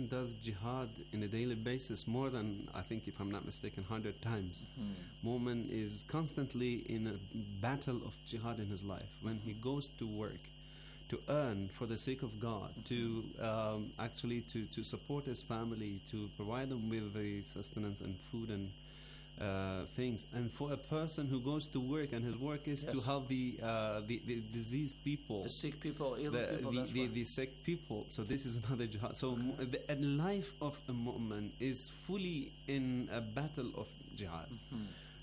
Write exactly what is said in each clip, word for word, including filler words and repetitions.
Mu'min does jihad in a daily basis more than, I think, if I'm not mistaken, one hundred times. Mm-hmm. Mu'min is constantly in a battle of jihad in his life. When he goes to work, to earn for the sake of God, mm-hmm. to um, actually to, to support his family, to provide them with the sustenance and food and uh, things. And for a person who goes to work and his work is yes. to help the, uh, the the diseased people, the sick people, ill the, people, the, that's the, right. the sick people. So this is another jihad. So Okay. mu- the a life of a mu'min is fully in a battle of jihad. Mm-hmm.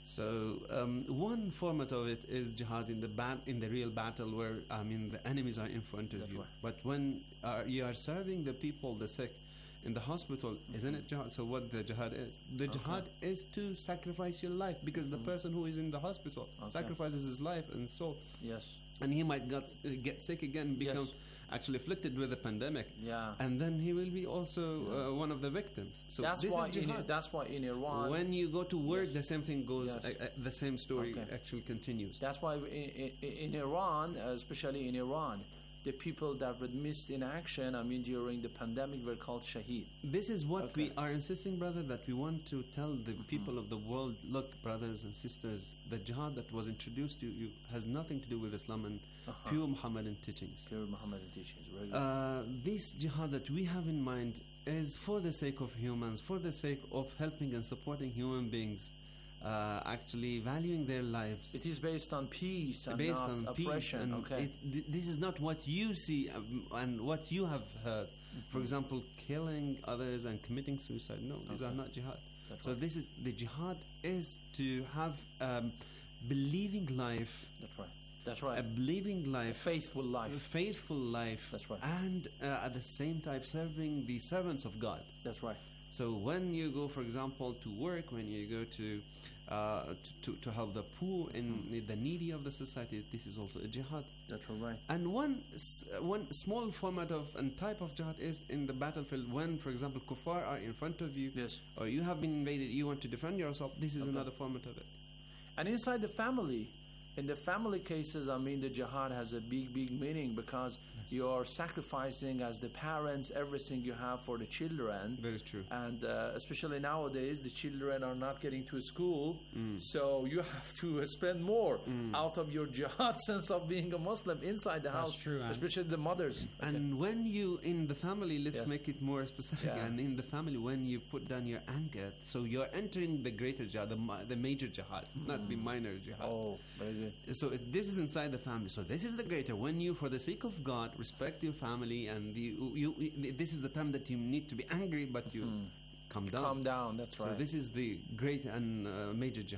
So um, one format of it is jihad in the bat- in the real battle, where I mean the enemies are in front of That's you. right. But when uh, you are serving the people, the sick, in the hospital, Mm-hmm. isn't it jihad? So what the jihad is? The Okay. jihad is to sacrifice your life, because Mm-hmm. the person who is in the hospital Okay. sacrifices his life and soul, Yes. and he might get, uh, get sick again, become Yes. actually afflicted with a pandemic, Yeah. and then he will be also Yeah. uh, one of the victims. So that's this why is in jihad. that's why in Iran. When you go to work, Yes. the same thing goes. Yes. Uh, uh, the same story Okay. actually continues. That's why in, in, in Iran, uh, especially in Iran, the people that were missed in action, I mean, during the pandemic, were called shaheed. This is what Okay. we are insisting, brother, that we want to tell the Mm-hmm. people of the world, look, brothers and sisters, the jihad that was introduced to you has nothing to do with Islam and Uh-huh. pure Muhammadan teachings. Pure Muhammadan teachings. Very good. Uh, this jihad that we have in mind is for the sake of humans, for the sake of helping and supporting human beings, uh, actually valuing their lives. It is based on peace and based not on oppression. peace, and okay. it, th- this is not what you see um, and what you have heard. Mm-hmm. For example, killing others and committing suicide. No, these Okay. are not jihad. That's so right. this is the jihad is to have um, believing life, That's right. That's right. a believing A life, faithful a life. faithful life. That's right. And uh, at the same time serving the servants of God. That's right. So when you go, for example, to work, when you go to uh, to, to, to help the poor and the needy of the society, this is also a jihad. That's right. And one s- one small format of and type of jihad is in the battlefield when, for example, kuffar are in front of you, Yes. or you have been invaded, you want to defend yourself. This is Okay. another format of it. And inside the family, in the family cases, I mean, the jihad has a big, big meaning because you are sacrificing as the parents everything you have for the children. Very true. And uh, especially nowadays, the children are not getting to school, Mm. so you have to spend more out of your jihad sense of being a Muslim inside the That's house, true, and- especially the mothers. And when you in the family, let's Yes. make it more specific. Yeah. And in the family, when you put down your anger, so you're entering the greater jihad, the, ma- the major jihad, not the minor jihad. Oh, very good. So it, this is inside the family. So this is the greater. When you, for the sake of God, respect your family, and you, you, you this is the time that you need to be angry, but you calm down. Calm down, that's So right. this is the great and uh, major jihad.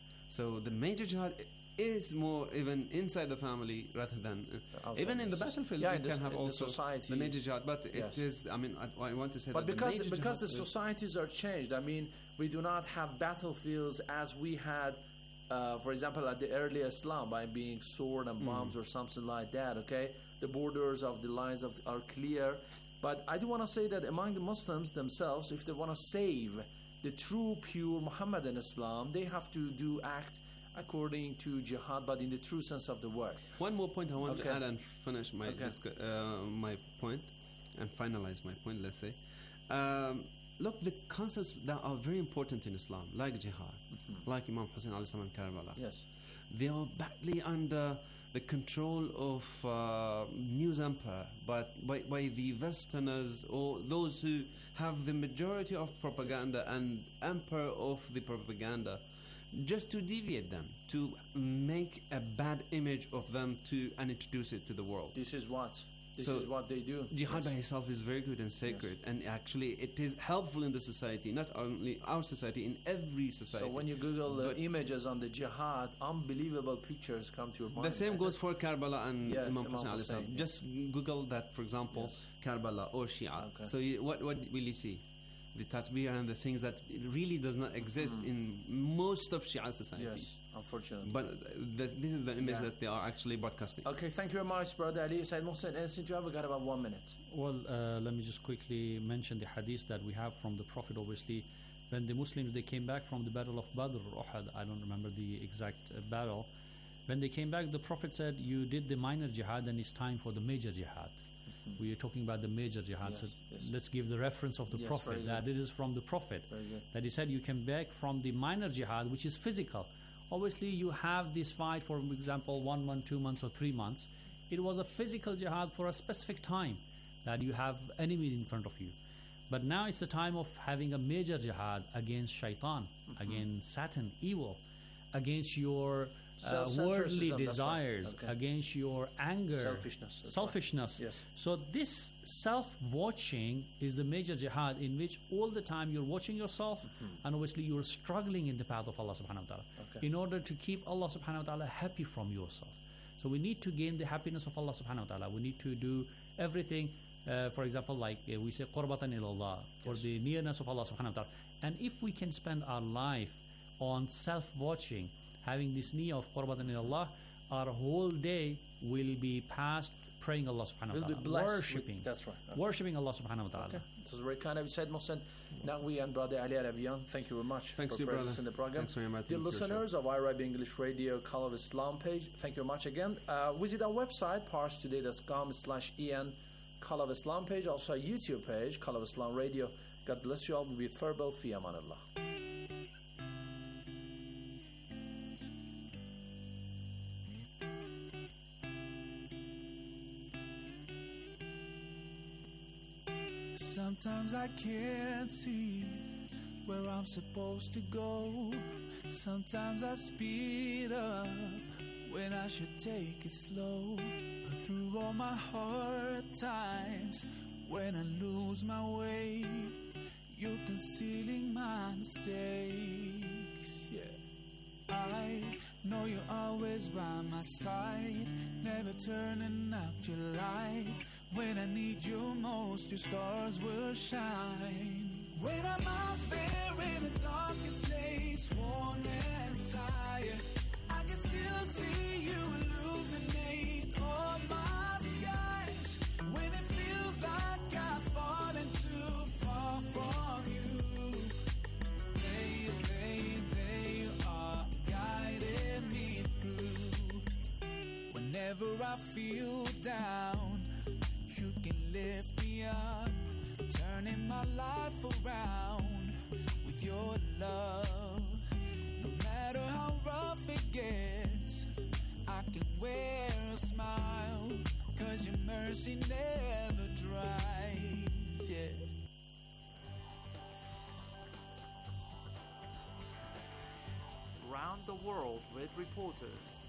So the major jihad is more even inside the family rather than uh, Outside even in the the soc- battlefield. yeah, you in the can s- have in the also society. the major jihad, but Yes. it is. I mean, I, I want to say But that because the major because the jihad is- societies are changed, I mean, we do not have battlefields as we had, uh, for example, at the early Islam, by being sword and bombs or something like that. Okay, the borders of the lines of are clear. But I do want to say that among the Muslims themselves, if they want to save the true, pure Muhammadan Islam, they have to do act according to jihad, but in the true sense of the word. One more point I want Okay. to add and finish my Okay. discu- uh, my point and finalize my point. Let's say, um, look, the concepts that are very important in Islam, like jihad, like Imam Hussein alayhi salam in Karbala, Yes. they are badly under the control of uh, news empire, but by, by the Westerners or those who have the majority of propaganda and empire of the propaganda, just to deviate them, to make a bad image of them to and introduce it to the world. This is what this So, is what they do. Jihad Yes. by itself is very good and sacred, and actually it is helpful in the society, not only our society, in every society. So when you Google uh, But- images on the jihad, unbelievable pictures come to your mind. The same goes for Karbala and Yes, Imam Imam Hussein alayhi salam. Hussein, Just Google that, for example, Yes. Karbala or Shia. Okay. So you, what what will you see? The tatbir and the things that really does not exist in most of Shia society. Yes, unfortunately. But uh, th- this is the image Yeah. that they are actually broadcasting. Okay, thank you very much, Brother Ali. Said Mohsen, anything you have? We got about one minute. Well, uh, let me just quickly mention the hadith that we have from the Prophet, obviously. When the Muslims, they came back from the battle of Badr or Uhud, I don't remember the exact uh, battle. When they came back, the Prophet said, you did the minor jihad and it's time for the major jihad. we are talking about the major jihad. Yes, so yes. let's give the reference of the Yes, Prophet. very That good. it is from the Prophet. Very good. That he said you can back from the minor jihad, which is physical. Obviously, you have this fight, for example, one month, two months, or three months. It was a physical jihad for a specific time that you have enemies in front of you. But now it's the time of having a major jihad against shaitan, Mm-hmm. against Satan, evil, against your uh, Self-centeredness, worldly that's right. desires, Okay. against your anger, Selfishness, that's selfishness. right. Yes. So this self-watching is the major jihad, in which all the time you're watching yourself, and obviously you're struggling in the path of Allah subhanahu wa ta'ala Okay. in order to keep Allah subhanahu wa ta'ala happy from yourself. So we need to gain the happiness of Allah subhanahu wa ta'ala. We need to do everything, uh, for example, like uh, we say qurbatan ilallah, for Yes. the nearness of Allah subhanahu wa ta'ala. And if we can spend our life on self-watching, having this niyyah of qurbatan ilallah, our whole day will be passed praying Allah subhanahu We'll wa be ta'ala, blessed with- worshipping, that's right. Okay. worshipping Allah subhanahu wa ta'ala. Okay. It was very kind of you, Said Mohsen. Naqvi and Brother Ali Arabian, thank you very much Thanks for to you, presence brother. in the program. Thanks for inviting Dear me to your show. listeners of Arab English Radio, Call of Islam page, thank you very much again. Uh, visit our website, parstoday.com slash en, Call of Islam page, also our YouTube page, Call of Islam Radio. God bless you all. We'll be with Farewell, fi amanallah. Sometimes I can't see where I'm supposed to go. Sometimes I speed up when I should take it slow. But through all my hard times, when I lose my way, you're concealing my mistakes. Yeah. I know you're always by my side, never turning out your light. When I need you most, your stars will shine. When I'm out there in the darkest place, worn and tired, I can still see you illuminate all my skies. When it feels like I've fallen too far from you, they, they, they are guiding me through. Whenever I feel down, you can lift me up, turning my life around with your love. No matter how rough it gets, I can wear a smile, 'cause your mercy never dries. Yeah. Round the world with reporters.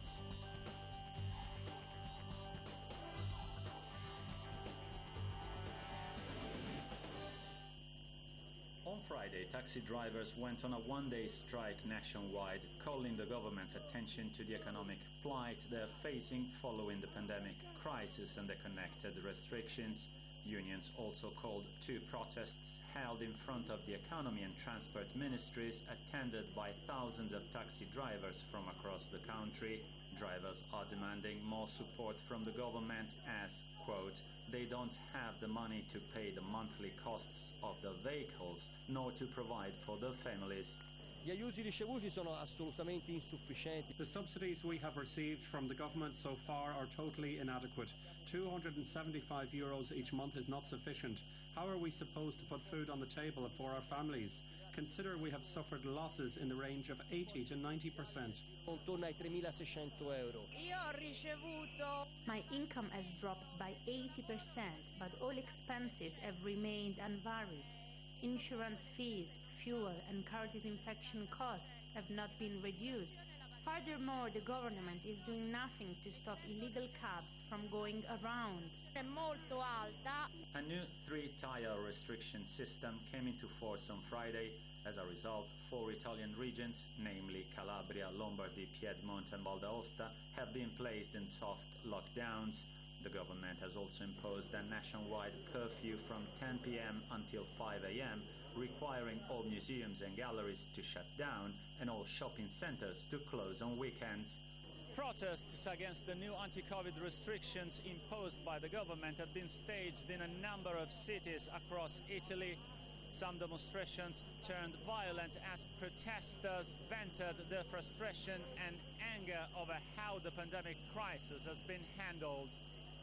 On Friday, taxi drivers went on a one-day strike nationwide, calling the government's attention to the economic plight they're facing following the pandemic crisis and the connected restrictions. Unions also called two protests held in front of the Economy and Transport Ministries, attended by thousands of taxi drivers from across the country. Drivers are demanding more support from the government as, quote, they don't have the money to pay the monthly costs of the vehicles, nor to provide for their families. Gli aiuti ricevuti sono assolutamente insufficienti. The subsidies we have received from the government so far are totally inadequate. two hundred seventy-five euros each month is not sufficient. How are we supposed to put food on the table for our families? Consider we have suffered losses in the range of eighty to ninety percent. Intorno ai tremilaseicento euro. Io ho ricevuto. My income has dropped by eighty percent, but all expenses have remained unvaried. Insurance fees, fuel and car disinfection costs have not been reduced. Furthermore, the government is doing nothing to stop illegal cabs from going around. È molto alta. A new three-tier restriction system came into force on Friday. As a result, four Italian regions, namely Calabria, Lombardy, Piedmont and Val d'Aosta, have been placed in soft lockdowns. The government has also imposed a nationwide curfew from ten p m until five a m, requiring all museums and galleries to shut down and all shopping centers to close on weekends. Protests against the new anti-COVID restrictions imposed by the government have been staged in a number of cities across Italy. Some demonstrations turned violent as protesters vented their frustration and anger over how the pandemic crisis has been handled.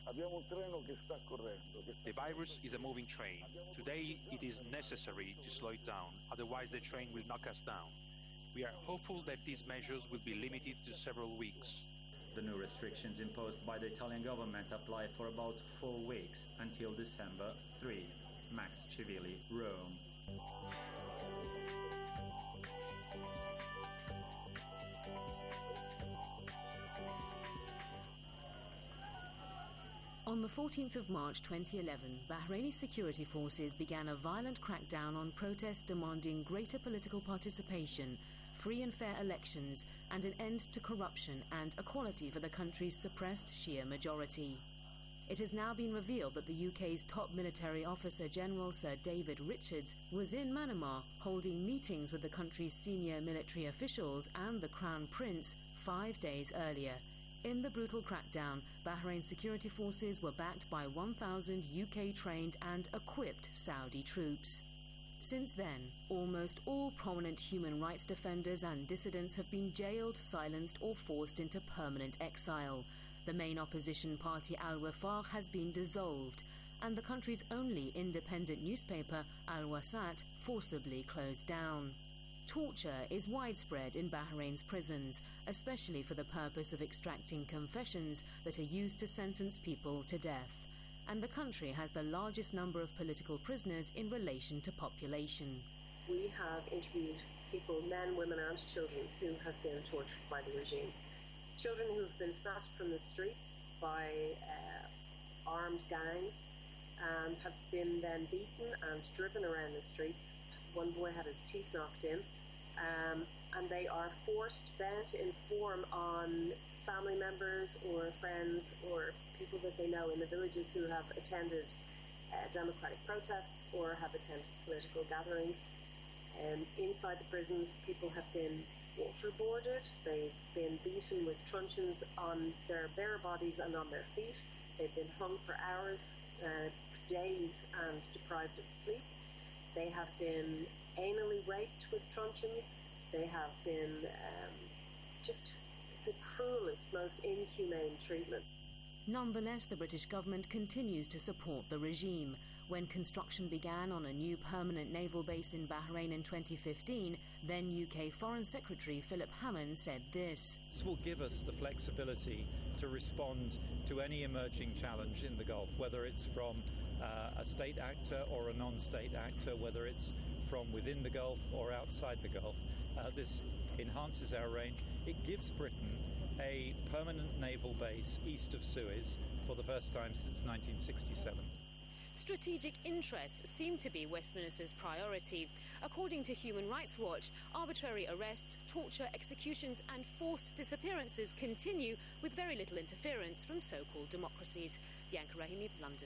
The virus is a moving train. Today it is necessary to slow it down, otherwise the train will knock us down. We are hopeful that these measures will be limited to several weeks. The new restrictions imposed by the Italian government apply for about four weeks until December third. Max Civilli, Rome. On the fourteenth of March twenty eleven, Bahraini security forces began a violent crackdown on protests demanding greater political participation, free and fair elections, and an end to corruption and equality for the country's suppressed Shia majority. It has now been revealed that the U K's top military officer General Sir David Richards was in Manama holding meetings with the country's senior military officials and the Crown Prince five days earlier. In the brutal crackdown, Bahrain security forces were backed by one thousand U K-trained and equipped Saudi troops. Since then, almost all prominent human rights defenders and dissidents have been jailed, silenced or forced into permanent exile. The main opposition party Al-Wifaq has been dissolved, and the country's only independent newspaper, Al-Wasat, forcibly closed down. Torture is widespread in Bahrain's prisons, especially for the purpose of extracting confessions that are used to sentence people to death. And the country has the largest number of political prisoners in relation to population. We have interviewed people, men, women and children, who have been tortured by the regime. Children who have been snatched from the streets by uh, armed gangs and have been then beaten and driven around the streets. One boy had his teeth knocked in. Um, and they are forced then to inform on family members or friends or people that they know in the villages who have attended uh, democratic protests or have attended political gatherings. Um, inside the prisons, people have been waterboarded, they've been beaten with truncheons on their bare bodies and on their feet, they've been hung for hours, uh, days and deprived of sleep. They have been anally raped with truncheons. They have been um, just the cruelest, most inhumane treatment. Nonetheless, the British government continues to support the regime. When construction began on a new permanent naval base in Bahrain in twenty fifteen, then U K Foreign Secretary Philip Hammond said this. This will give us the flexibility to respond to any emerging challenge in the Gulf, whether it's from uh, a state actor or a non-state actor, whether it's from within the Gulf or outside the Gulf. Uh, this enhances our range. It gives Britain a permanent naval base east of Suez for the first time since nineteen sixty-seven. Strategic interests seem to be Westminster's priority. According to Human Rights Watch, arbitrary arrests, torture, executions and forced disappearances continue with very little interference from so-called democracies. Bianca Rahimi, London.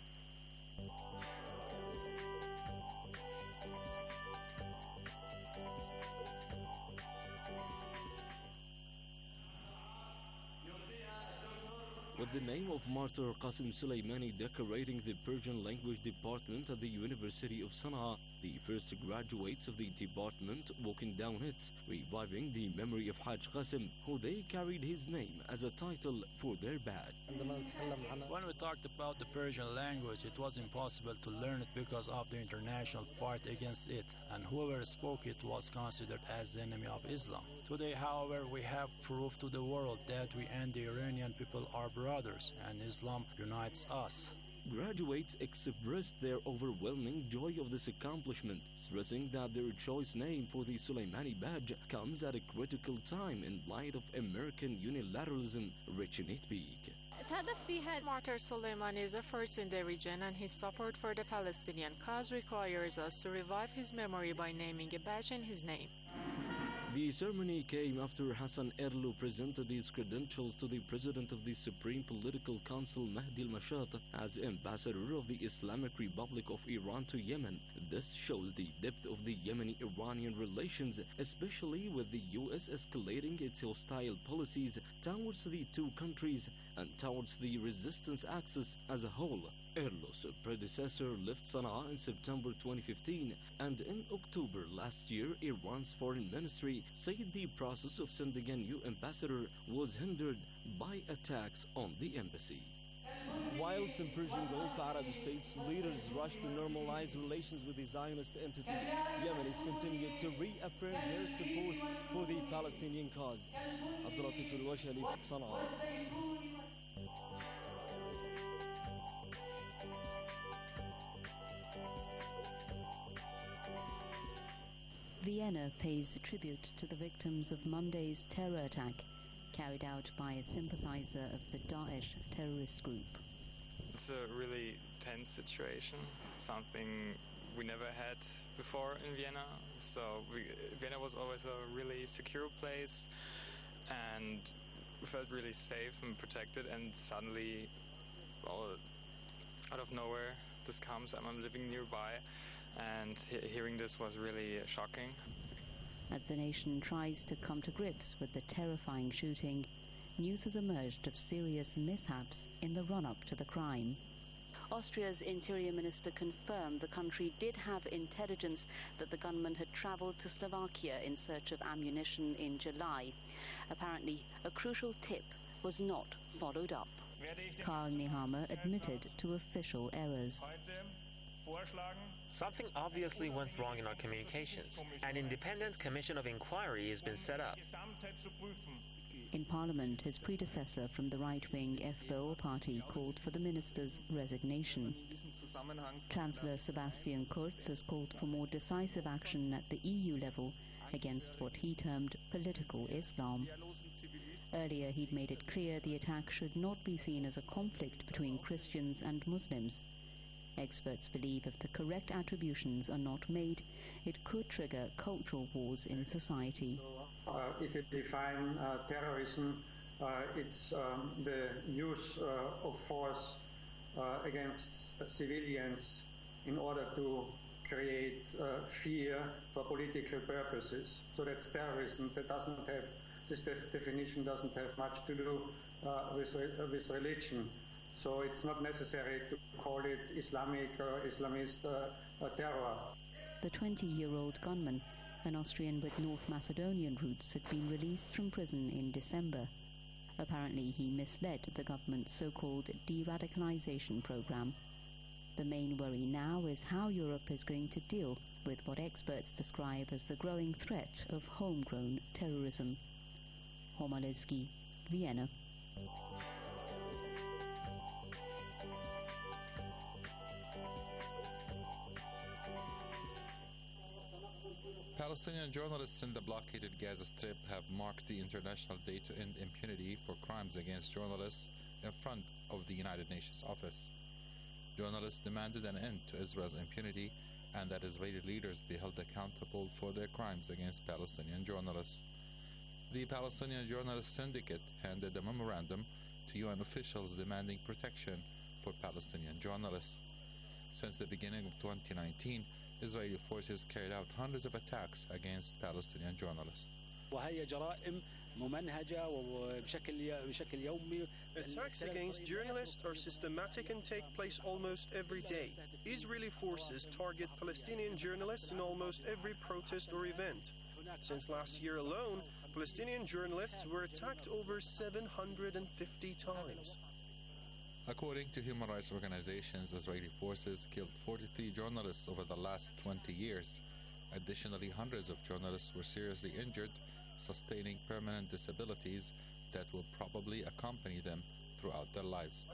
With the name of martyr Qasim Soleimani decorating the Persian language department at the University of Sana'a, the first graduates of the department walking down it, reviving the memory of Haj Qasim, who they carried his name as a title for their badge. When we talked about the Persian language, it was impossible to learn it because of the international fight against it, and whoever spoke it was considered as the enemy of Islam. Today, however, we have proved to the world that we and the Iranian people are brothers, and Islam unites us. Graduates expressed their overwhelming joy of this accomplishment, stressing that their choice name for the Soleimani badge comes at a critical time in light of American unilateralism reaching its peak. Martyr Soleimani is a first in the region, and his support for the Palestinian cause requires us to revive his memory by naming a badge in his name. The ceremony came after Hassan Erlou presented his credentials to the President of the Supreme Political Council, Mahdi al-Mashat, as Ambassador of the Islamic Republic of Iran to Yemen. This shows the depth of the Yemeni-Iranian relations, especially with the U S escalating its hostile policies towards the two countries and towards the resistance axis as a whole. Erlou's predecessor left Sana'a in September twenty fifteen, and in October last year, Iran's foreign ministry said the process of sending a new ambassador was hindered by attacks on the embassy. While some Persian Gulf Arab states leaders rush to normalize relations with the Zionist entity, Yemenis continue to reaffirm their support for the Palestinian cause. Abdulatif al-Washali, Sana'a. Vienna pays tribute to the victims of Monday's terror attack carried out by a sympathizer of the Daesh terrorist group. It's a really tense situation, something we never had before in Vienna. So we, Vienna was always a really secure place, and we felt really safe and protected, and suddenly, well, out of nowhere, this comes. I'm living nearby, and he- hearing this was really shocking. As the nation tries to come to grips with the terrifying shooting, news has emerged of serious mishaps in the run-up to the crime. Austria's Interior Minister confirmed the country did have intelligence that the gunman had travelled to Slovakia in search of ammunition in July. Apparently, a crucial tip was not followed up. Karl Nehammer admitted to official errors. Something obviously went wrong in our communications. An independent commission of inquiry has been set up. In Parliament, his predecessor from the right-wing F P O party called for the minister's resignation. Chancellor Sebastian Kurz has called for more decisive action at the E U level against what he termed political Islam. Earlier, he'd made it clear the attack should not be seen as a conflict between Christians and Muslims. Experts believe if the correct attributions are not made, it could trigger cultural wars in society. Uh, if you define uh, terrorism, uh, it's um, the use uh, of force uh, against civilians in order to create uh, fear for political purposes. So that's terrorism. That doesn't have, this def- definition doesn't have much to do uh, with, re- with religion. So it's not necessary to call it Islamic or Islamist uh, uh, terror. The twenty-year-old gunman, an Austrian with North Macedonian roots, had been released from prison in December. Apparently, he misled the government's so-called de-radicalization program. The main worry now is how Europe is going to deal with what experts describe as the growing threat of homegrown terrorism. Homaleski, Vienna. Palestinian journalists in the blockaded Gaza Strip have marked the International Day to End Impunity for Crimes Against Journalists in front of the United Nations office. Journalists demanded an end to Israel's impunity and that Israeli leaders be held accountable for their crimes against Palestinian journalists. The Palestinian Journalists Syndicate handed a memorandum to U N officials demanding protection for Palestinian journalists. Since the beginning of twenty nineteen, Israeli forces carried out hundreds of attacks against Palestinian journalists. Attacks against journalists are systematic and take place almost every day. Israeli forces target Palestinian journalists in almost every protest or event. Since last year alone, Palestinian journalists were attacked over seven hundred fifty times. According to human rights organizations, Israeli forces killed forty-three journalists over the last twenty years. Additionally, hundreds of journalists were seriously injured, sustaining permanent disabilities that will probably accompany them throughout their lives.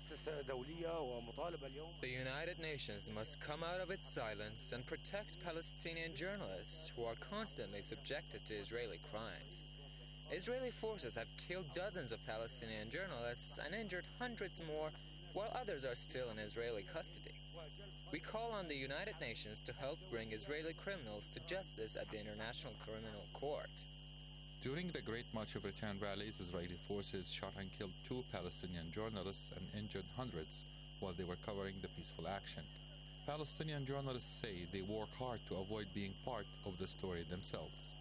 The United Nations must come out of its silence and protect Palestinian journalists who are constantly subjected to Israeli crimes. Israeli forces have killed dozens of Palestinian journalists and injured hundreds more, while others are still in Israeli custody. We call on the United Nations to help bring Israeli criminals to justice at the International Criminal Court. During the Great March of Return rallies, Israeli forces shot and killed two Palestinian journalists and injured hundreds while they were covering the peaceful action. Palestinian journalists say they work hard to avoid being part of the story themselves.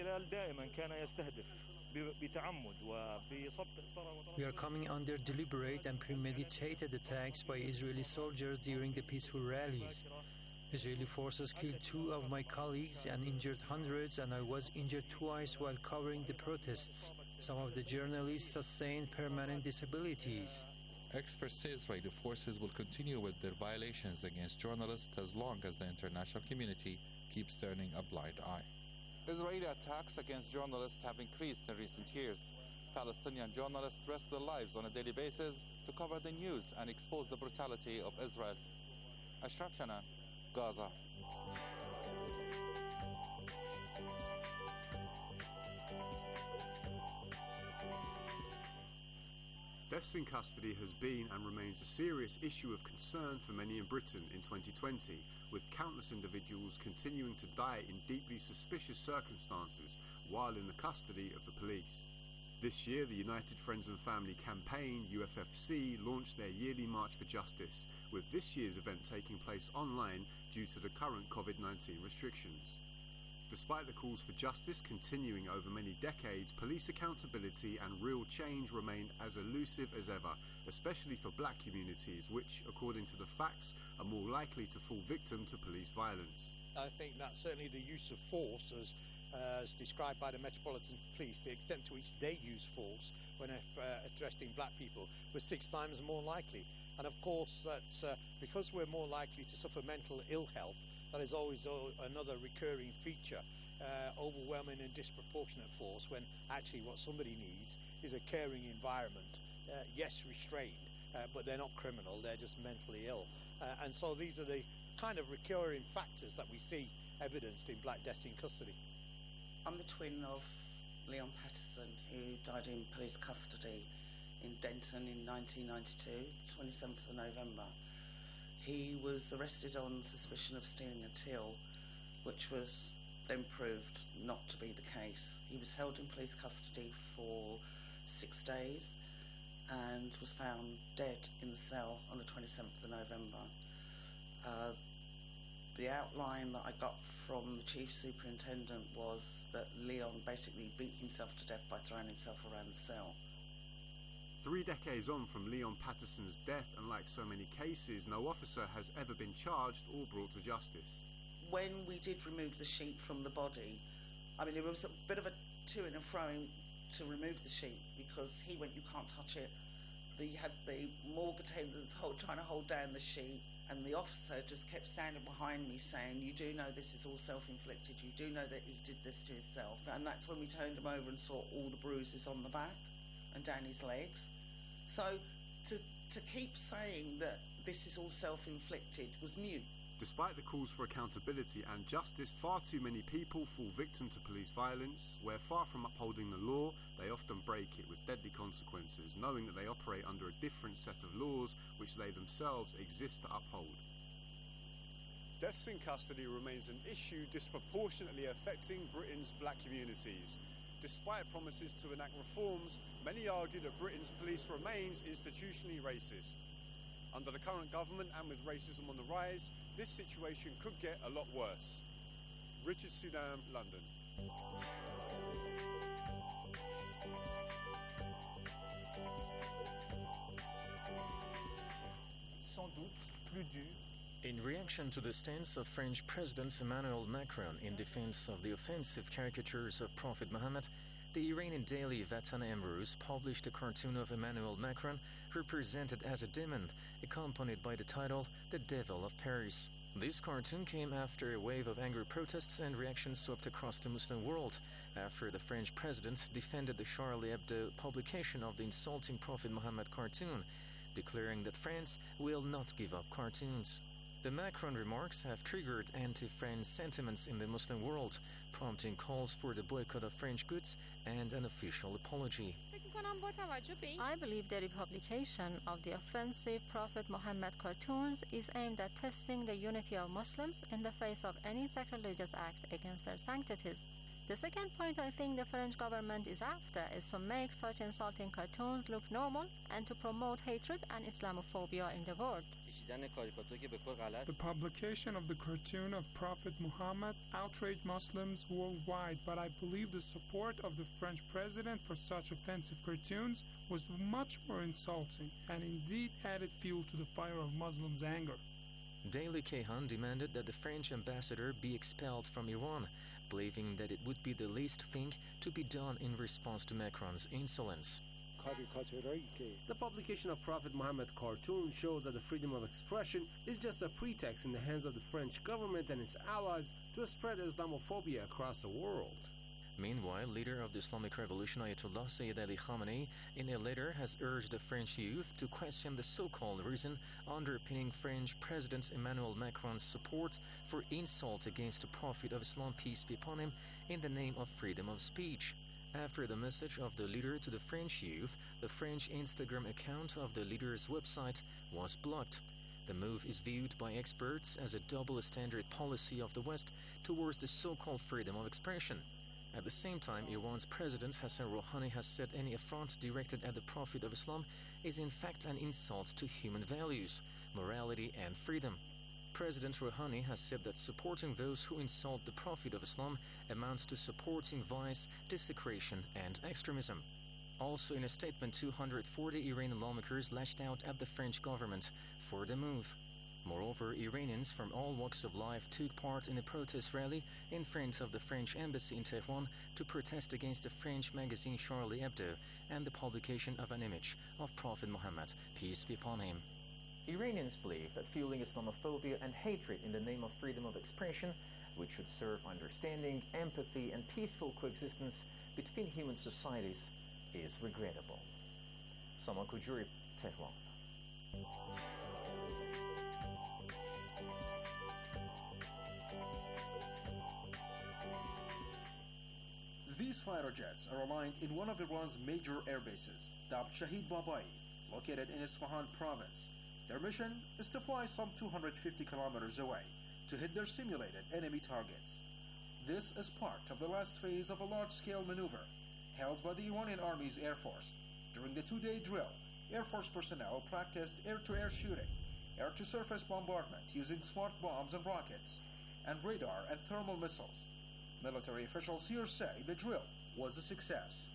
We are coming under deliberate and premeditated attacks by Israeli soldiers during the peaceful rallies. Israeli forces killed two of my colleagues and injured hundreds, and I was injured twice while covering the protests. Some of the journalists sustained permanent disabilities. Experts say Israeli forces will continue with their violations against journalists as long as the international community keeps turning a blind eye. Israeli attacks against journalists have increased in recent years. Palestinian journalists risk their lives on a daily basis to cover the news and expose the brutality of Israel. Ashraf Shana, Gaza. Deaths in custody has been and remains a serious issue of concern for many in Britain in twenty twenty, with countless individuals continuing to die in deeply suspicious circumstances while in the custody of the police. This year, the United Friends and Family Campaign, U F F C, launched their yearly March for Justice, with this year's event taking place online due to the current COVID nineteen restrictions. Despite the calls for justice continuing over many decades, police accountability and real change remain as elusive as ever, especially for black communities, which, according to the facts, are more likely to fall victim to police violence. I think that certainly the use of force, as, uh, as described by the Metropolitan Police, the extent to which they use force when uh, addressing black people, was six times more likely. And of course, that uh, because we're more likely to suffer mental ill health, that is always another recurring feature, uh, overwhelming and disproportionate force, when actually what somebody needs is a caring environment. Uh, yes, restrained, uh, but they're not criminal, they're just mentally ill. Uh, and so these are the kind of recurring factors that we see evidenced in black deaths in custody. I'm the twin of Leon Patterson, who died in police custody in Denton in nineteen ninety-two, twenty-seventh of November. He was arrested on suspicion of stealing a till, which was then proved not to be the case. He was held in police custody for six days and was found dead in the cell on the twenty-seventh of November. Uh, the outline that I got from the chief superintendent was that Leon basically beat himself to death by throwing himself around the cell. Three decades on from Leon Patterson's death, and like so many cases, no officer has ever been charged or brought to justice. When we did remove the sheet from the body, I mean, it was a bit of a to-ing and froing to remove the sheet, because he went, you can't touch it. The, you had the morgue attendants hold, trying to hold down the sheet, and the officer just kept standing behind me saying, you do know this is all self-inflicted, you do know that he did this to himself. And that's when we turned him over and saw all the bruises on the back and down his legs. So to, to keep saying that this is all self-inflicted was new. Despite the calls for accountability and justice, far too many people fall victim to police violence, where far from upholding the law, they often break it with deadly consequences, knowing that they operate under a different set of laws which they themselves exist to uphold. Deaths in custody remains an issue disproportionately affecting Britain's black communities. Despite promises to enact reforms, many argue that Britain's police remains institutionally racist. Under the current government and with racism on the rise, this situation could get a lot worse. Richard Sudam, London. In reaction to the stance of French President Emmanuel Macron in defense of the offensive caricatures of Prophet Muhammad, the Iranian daily Vatan Emruz published a cartoon of Emmanuel Macron represented as a demon, accompanied by the title The Devil of Paris. This cartoon came after a wave of angry protests and reactions swept across the Muslim world after the French president defended the Charlie Hebdo publication of the insulting Prophet Muhammad cartoon, declaring that France will not give up cartoons. The Macron remarks have triggered anti-French sentiments in the Muslim world, prompting calls for the boycott of French goods and an official apology. I believe the republication of the offensive Prophet Muhammad cartoons is aimed at testing the unity of Muslims in the face of any sacrilegious act against their sanctities. The second point I think the French government is after is to make such insulting cartoons look normal and to promote hatred and Islamophobia in the world. The publication of the cartoon of Prophet Muhammad outraged Muslims worldwide, but I believe the support of the French president for such offensive cartoons was much more insulting and indeed added fuel to the fire of Muslims' anger. Daily Kayhan demanded that the French ambassador be expelled from Iran, believing that it would be the least thing to be done in response to Macron's insolence. The publication of Prophet Muhammad cartoons shows that the freedom of expression is just a pretext in the hands of the French government and its allies to spread Islamophobia across the world. Meanwhile, leader of the Islamic Revolution Ayatollah Sayyid Ali Khamenei in a letter has urged the French youth to question the so-called reason underpinning French President Emmanuel Macron's support for insult against the Prophet of Islam, peace be upon him, in the name of freedom of speech. After the message of the leader to the French youth, the French Instagram account of the leader's website was blocked. The move is viewed by experts as a double-standard policy of the West towards the so-called freedom of expression. At the same time, Iran's President Hassan Rouhani has said any affront directed at the Prophet of Islam is in fact an insult to human values, morality and freedom. President Rouhani has said that supporting those who insult the Prophet of Islam amounts to supporting vice, desecration and extremism. Also in a statement, two hundred forty Iranian lawmakers lashed out at the French government for the move. Moreover, Iranians from all walks of life took part in a protest rally in front of the French embassy in Tehran to protest against the French magazine Charlie Hebdo and the publication of an image of Prophet Muhammad, peace be upon him. Iranians believe that fueling Islamophobia and hatred in the name of freedom of expression, which should serve understanding, empathy and peaceful coexistence between human societies, is regrettable. Saman Kujuri, Tehran. These fighter jets are aligned in one of Iran's major air bases, dubbed Shahid Babai, located in Isfahan province. Their mission is to fly some two hundred fifty kilometers away to hit their simulated enemy targets. This is part of the last phase of a large-scale maneuver held by the Iranian Army's Air Force. During the two-day drill, Air Force personnel practiced air-to-air shooting, air-to-surface bombardment using smart bombs and rockets, and radar and thermal missiles. Military officials here say the drill was a success.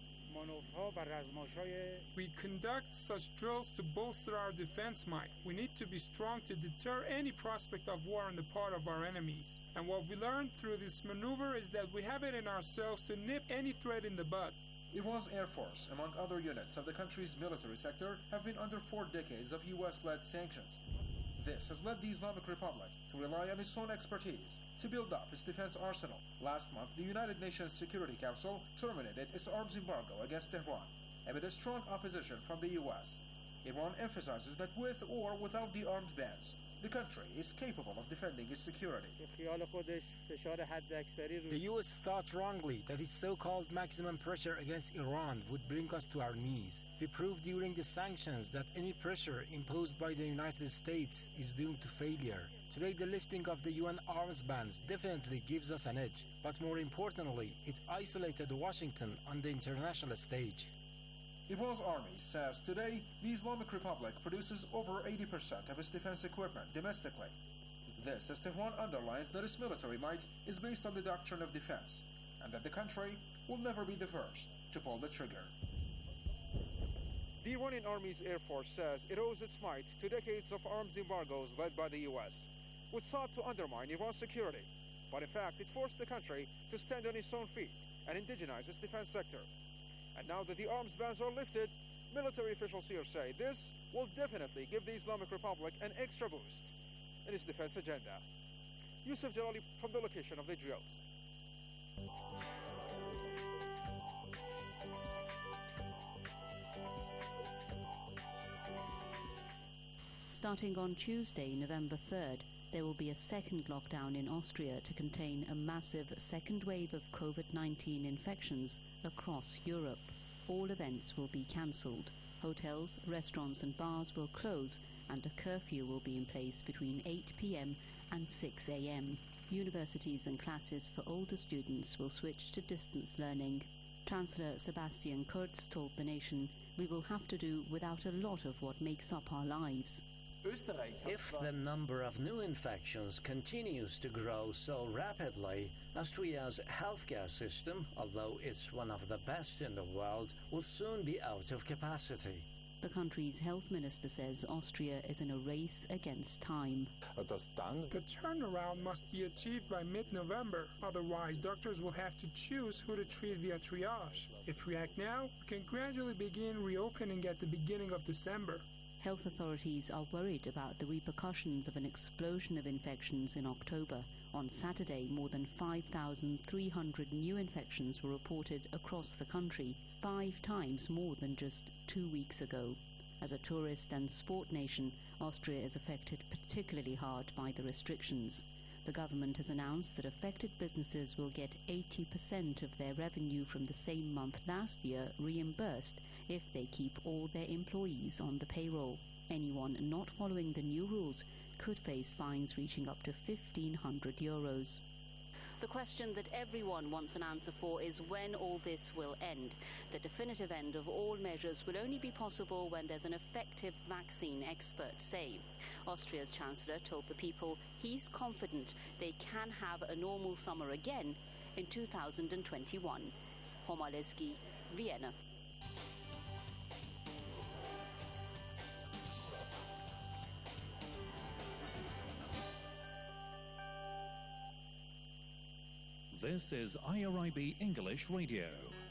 We conduct such drills to bolster our defense might. We need to be strong to deter any prospect of war on the part of our enemies. And what we learned through this maneuver is that we have it in ourselves to nip any threat in the bud. Iran's Air Force, among other units of the country's military sector, have been under four decades of U S-led sanctions. This has led the Islamic Republic to rely on its own expertise to build up its defense arsenal. Last month, the United Nations Security Council terminated its arms embargo against Tehran, amid a strong opposition from the U S. Iran emphasizes that with or without the armed bands, the country is capable of defending its security. The U S thought wrongly that its so-called maximum pressure against Iran would bring us to our knees. We proved during the sanctions that any pressure imposed by the United States is doomed to failure. Today, the lifting of the U N arms bans definitely gives us an edge, but more importantly, it isolated Washington on the international stage. Iran's army says today the Islamic Republic produces over eighty percent of its defense equipment domestically. This, as Tehran underlines that its military might is based on the doctrine of defense, and that the country will never be the first to pull the trigger. The Iranian Army's Air Force says it owes its might to decades of arms embargoes led by the U S, which sought to undermine Iran's security. But in fact, it forced the country to stand on its own feet and indigenize its defense sector. And now that the arms bans are lifted, military officials here say this will definitely give the Islamic Republic an extra boost in its defense agenda. Yusuf Jalali from the location of the drills. Starting on Tuesday, November third, there will be a second lockdown in Austria to contain a massive second wave of COVID nineteen infections across Europe. All events will be cancelled. Hotels, restaurants and bars will close, and a curfew will be in place between eight p m and six a m Universities and classes for older students will switch to distance learning. Chancellor Sebastian Kurz told the nation, "We will have to do without a lot of what makes up our lives." If the number of new infections continues to grow so rapidly, Austria's healthcare system, although it's one of the best in the world, will soon be out of capacity. The country's health minister says Austria is in a race against time. The turnaround must be achieved by mid-November, otherwise doctors will have to choose who to treat via triage. If we act now, we can gradually begin reopening at the beginning of December. Health authorities are worried about the repercussions of an explosion of infections in October. On Saturday, more than five thousand three hundred new infections were reported across the country, five times more than just two weeks ago. As a tourist and sport nation, Austria is affected particularly hard by the restrictions. The government has announced that affected businesses will get eighty percent of their revenue from the same month last year reimbursed if they keep all their employees on the payroll. Anyone not following the new rules could face fines reaching up to fifteen hundred euros. The question that everyone wants an answer for is when all this will end. The definitive end of all measures will only be possible when there's an effective vaccine, experts say. Austria's Chancellor told the people he's confident they can have a normal summer again in two thousand twenty-one. Homaleski, Vienna. This is I R I B English Radio.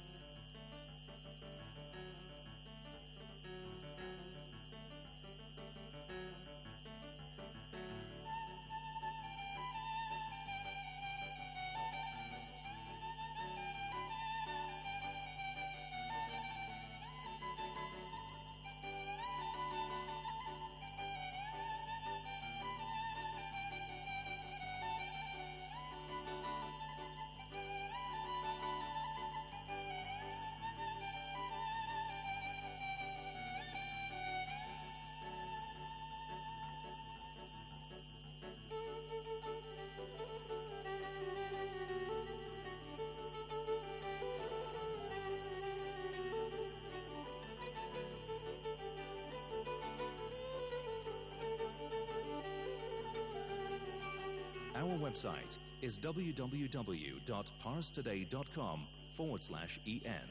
Our website is w w w dot pars today dot com forward slash E N.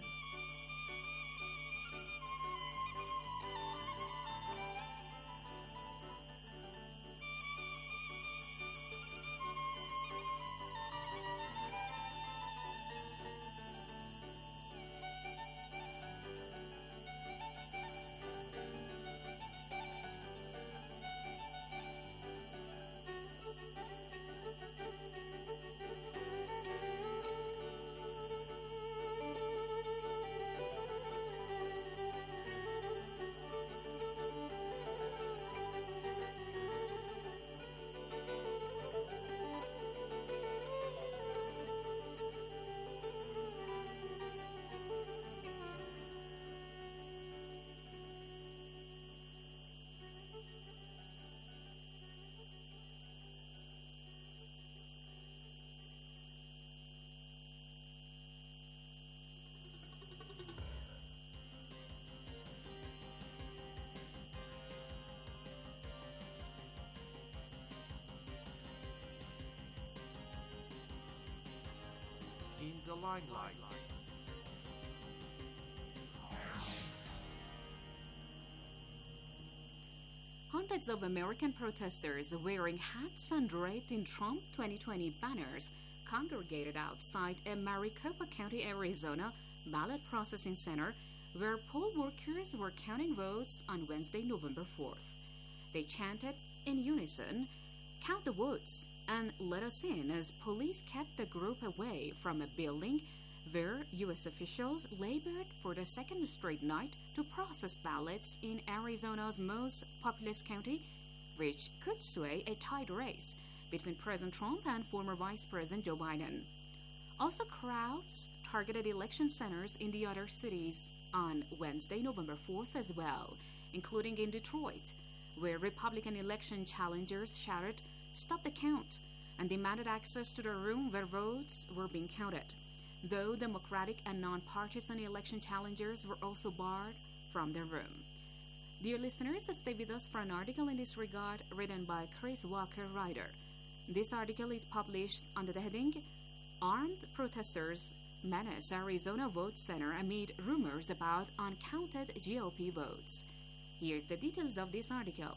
In the limelight. Hundreds of American protesters wearing hats and draped in Trump twenty twenty banners congregated outside a Maricopa County, Arizona ballot processing center where poll workers were counting votes on Wednesday, November fourth. They chanted in unison, "Count the votes and let us in," as police kept the group away from a building where U S officials labored for the second straight night to process ballots in Arizona's most populous county, which could sway a tight race between President Trump and former Vice President Joe Biden. Also, crowds targeted election centers in the other cities on Wednesday, November fourth as well, including in Detroit, where Republican election challengers shouted, "Stop the count," and demanded access to the room where votes were being counted, though Democratic and nonpartisan election challengers were also barred from the room. Dear listeners, stay with us for an article in this regard written by Chris Walker Ryder. This article is published under the heading, "Armed Protesters Menace Arizona Vote Center Amid Rumors About Uncounted G O P Votes." Here's the details of this article.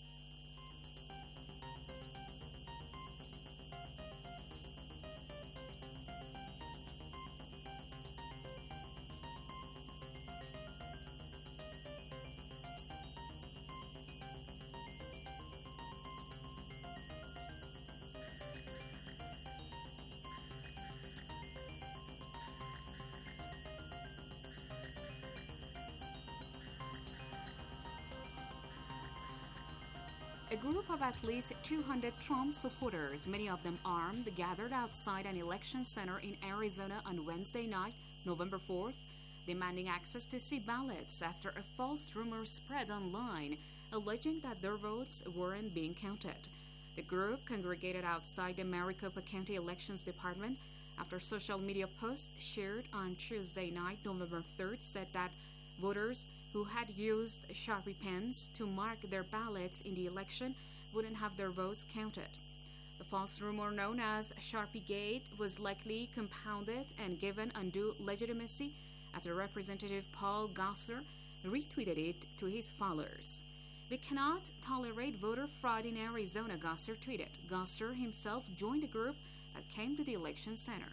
A group of at least two hundred Trump supporters, many of them armed, gathered outside an election center in Arizona on Wednesday night, November fourth, demanding access to see ballots after a false rumor spread online, alleging that their votes weren't being counted. The group congregated outside the Maricopa County Elections Department after social media posts shared on Tuesday night, November third, said that voters who had used Sharpie pens to mark their ballots in the election wouldn't have their votes counted. The false rumor known as Sharpie Gate was likely compounded and given undue legitimacy after Representative Paul Gosar retweeted it to his followers. "We cannot tolerate voter fraud in Arizona," Gosar tweeted. Gosar himself joined the group that came to the election center.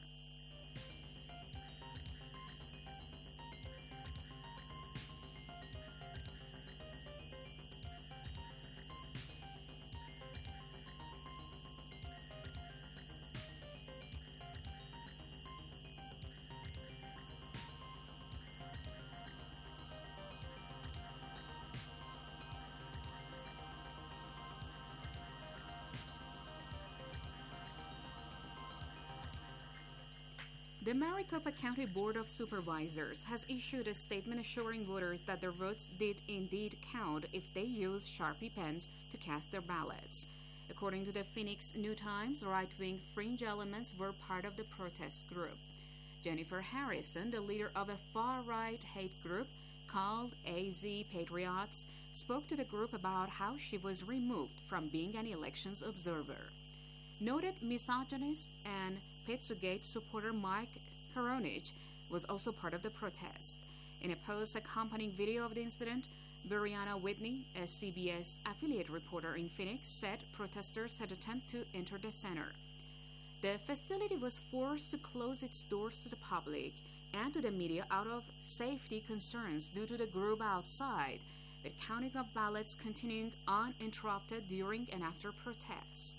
The Maricopa County Board of Supervisors has issued a statement assuring voters that their votes did indeed count if they used Sharpie pens to cast their ballots. According to the Phoenix New-Times, right-wing fringe elements were part of the protest group. Jennifer Harrison, the leader of a far-right hate group called A Z Patriots, spoke to the group about how she was removed from being an elections observer. Noted misogynist and Pizzagate supporter Mike Peronich was also part of the protest. In a post accompanying video of the incident, Brianna Whitney, a C B S affiliate reporter in Phoenix, said protesters had attempted to enter the center. The facility was forced to close its doors to the public and to the media out of safety concerns due to the group outside, with counting of ballots continuing uninterrupted during and after protests.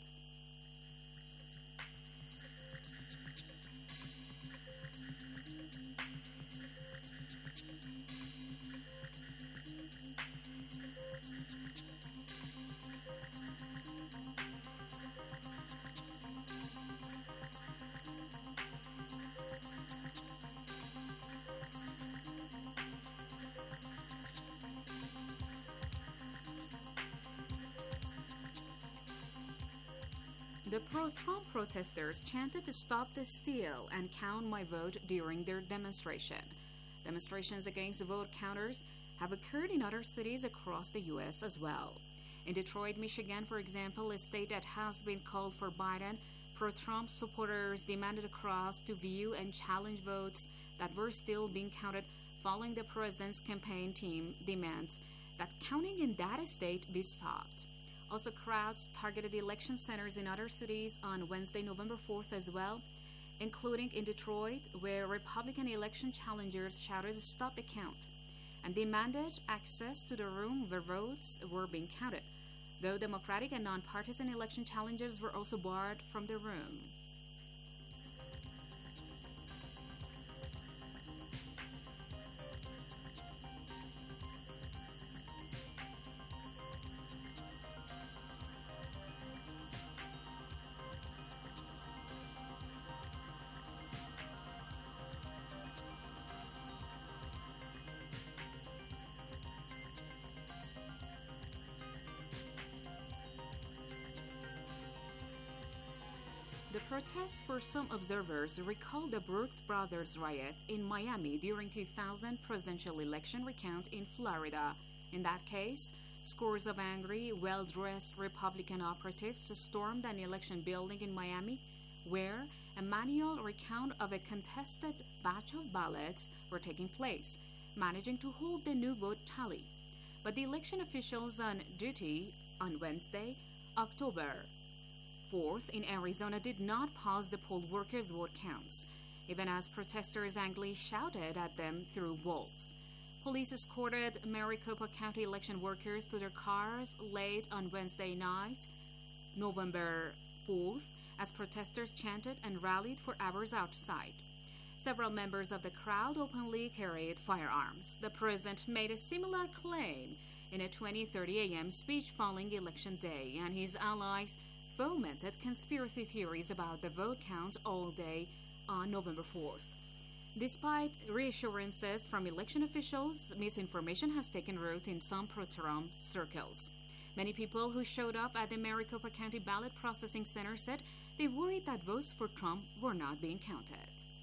The pro-Trump protesters chanted to stop the steal and count my vote during their demonstration. Demonstrations against vote counters have occurred in other cities across the U S as well. In Detroit, Michigan, for example, a state that has been called for Biden, pro-Trump supporters demanded a cross to view and challenge votes that were still being counted following the president's campaign team demands that counting in that state be stopped. Also, crowds targeted election centers in other cities on Wednesday, November fourth as well, including in Detroit, where Republican election challengers shouted to stop the count and demanded access to the room where votes were being counted, though Democratic and nonpartisan election challengers were also barred from the room. The protests for some observers recall the Brooks Brothers riots in Miami during two thousand presidential election recount in Florida. In that case, scores of angry, well-dressed Republican operatives stormed an election building in Miami where a manual recount of a contested batch of ballots were taking place, managing to hold the new vote tally. but the election officials on duty on Wednesday, October fourth in Arizona did not pause the poll workers' vote counts, even as protesters angrily shouted at them through walls. Police escorted Maricopa County election workers to their cars late on Wednesday night, November fourth, as protesters chanted and rallied for hours outside. Several members of the crowd openly carried firearms. The president made a similar claim in a twenty thirty a m speech following Election Day, and his allies fomented conspiracy theories about the vote count all day on November fourth. Despite reassurances from election officials, misinformation has taken root in some pro-Trump circles. Many people who showed up at the Maricopa County Ballot Processing Center said they worried that votes for Trump were not being counted.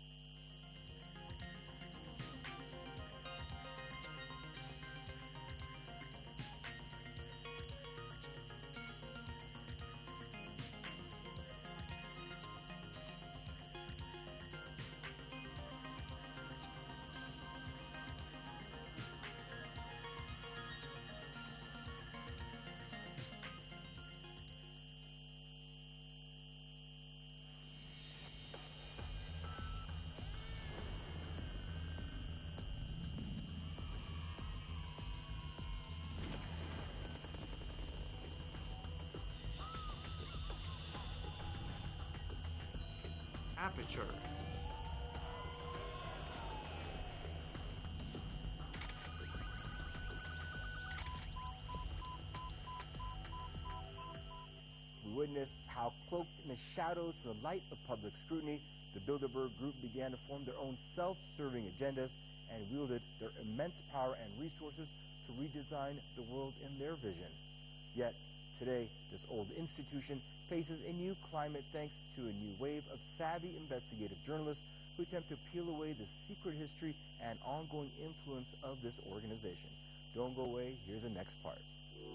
Aperture. We witnessed how, cloaked in the shadows from the light of public scrutiny, the Bilderberg Group began to form their own self-serving agendas and wielded their immense power and resources to redesign the world in their vision. Yet, today, this old institution faces a new climate thanks to a new wave of savvy investigative journalists who attempt to peel away the secret history and ongoing influence of this organization. Don't go away, here's the next part.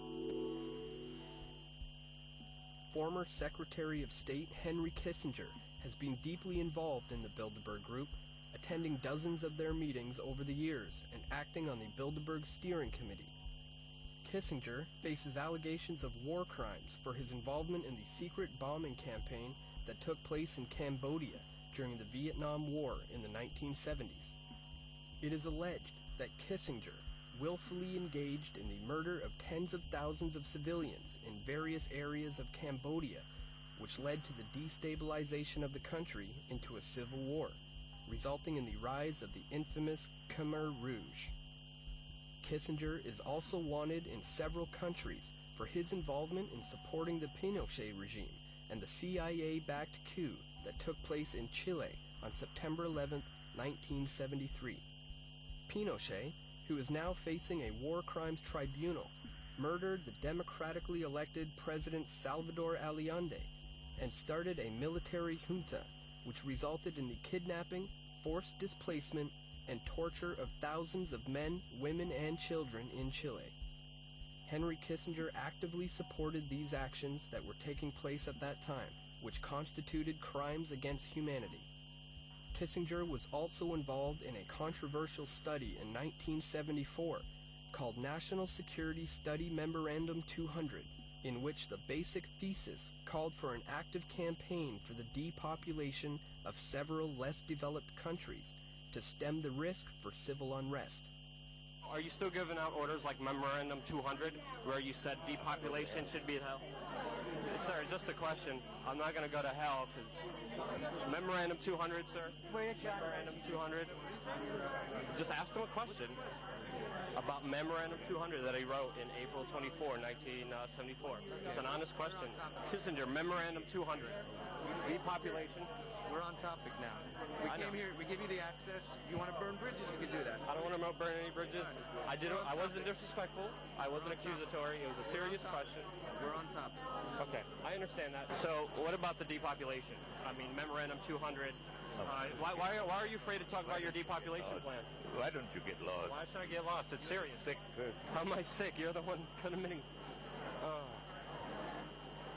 Former Secretary of State Henry Kissinger has been deeply involved in the Bilderberg Group, attending dozens of their meetings over the years and acting on the Bilderberg Steering Committee. Kissinger faces allegations of war crimes for his involvement in the secret bombing campaign that took place in Cambodia during the Vietnam War in the nineteen seventies. It is alleged that Kissinger willfully engaged in the murder of tens of thousands of civilians in various areas of Cambodia, which led to the destabilization of the country into a civil war, resulting in the rise of the infamous Khmer Rouge. Kissinger is also wanted in several countries for his involvement in supporting the Pinochet regime and the C I A-backed coup that took place in Chile on September eleventh, nineteen seventy-three. Pinochet, who is now facing a war crimes tribunal, murdered the democratically elected President Salvador Allende and started a military junta which resulted in the kidnapping, forced displacement, and torture of thousands of men, women, and children in Chile. Henry Kissinger actively supported these actions that were taking place at that time, which constituted crimes against humanity. Kissinger was also involved in a controversial study in nineteen seventy-four called National Security Study Memorandum two hundred, in which the basic thesis called for an active campaign for the depopulation of several less developed countries to stem the risk for civil unrest. Are you still giving out orders like Memorandum two hundred, where you said depopulation should be hell? Sir, just a question. I'm not going to go to hell because Memorandum two hundred, sir. Memorandum two hundred. Just asked him a question about Memorandum two hundred that he wrote in April twenty-fourth, nineteen seventy-four. It's an honest question. Kissinger, Memorandum two hundred. Depopulation. We're on topic now. We I came know. here, we give you the access. You want to burn bridges, you can do that. I don't want to burn any bridges. I didn't. I wasn't disrespectful. I wasn't accusatory. It was a serious question. We're on topic. Okay, I understand that. So, what about the depopulation? I mean, Memorandum two hundred. Uh, why, why, why are you afraid to talk about your depopulation plan? Why don't you get lost? Why should I get lost? It's serious. Sick. How am I sick? You're the one committing. Oh. I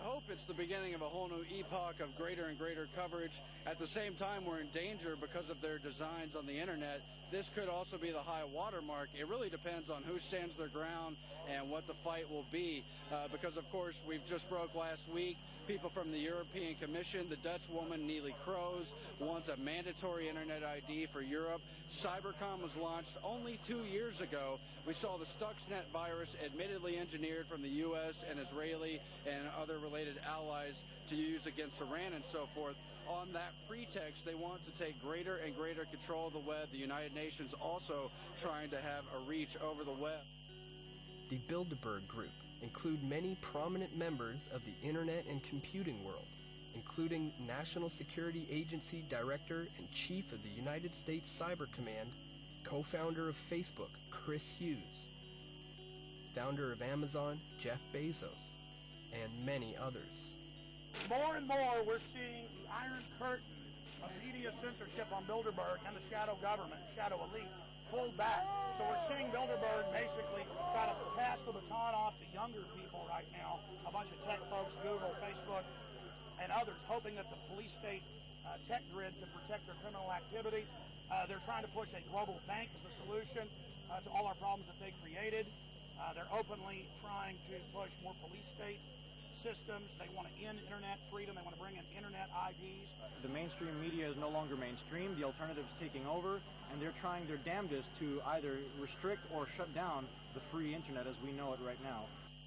hope it's the beginning of a whole new epoch of greater and greater coverage. At the same time, we're in danger because of their designs on the internet. This could also be the high watermark. It really depends on who stands their ground and what the fight will be. Uh, because, of course, we've just broke last week. People from the European Commission, the Dutch woman Neelie Kroes wants a mandatory internet I D for Europe. Cybercom was launched only two years ago. We saw the Stuxnet virus admittedly engineered from the U S and Israeli and other related allies to use against Iran and so forth. On that pretext, they want to take greater and greater control of the web. The United Nations also trying to have a reach over the web. The Bilderberg Group include many prominent members of the internet and computing world, including National Security Agency Director and Chief of the United States Cyber Command, co-founder of Facebook, Chris Hughes, founder of Amazon, Jeff Bezos, and many others. More and more, we're seeing the Iron Curtain of media censorship on Bilderberg and the shadow government, shadow elite, pulled back. So we're seeing Bilderberg basically try to pass the baton off to younger people right now, a bunch of tech folks, Google, Facebook, and others, hoping that the police state uh, tech grid can protect their criminal activity. Uh, they're trying to push a global bank as the solution uh, to all our problems that they created. Uh, they're openly trying to push more police state systems. They want to end internet freedom. They want to bring in internet I Ds. The mainstream media is no longer mainstream. The alternative is taking over, and they're trying their damnedest to either restrict or shut down the free internet as we know it right now.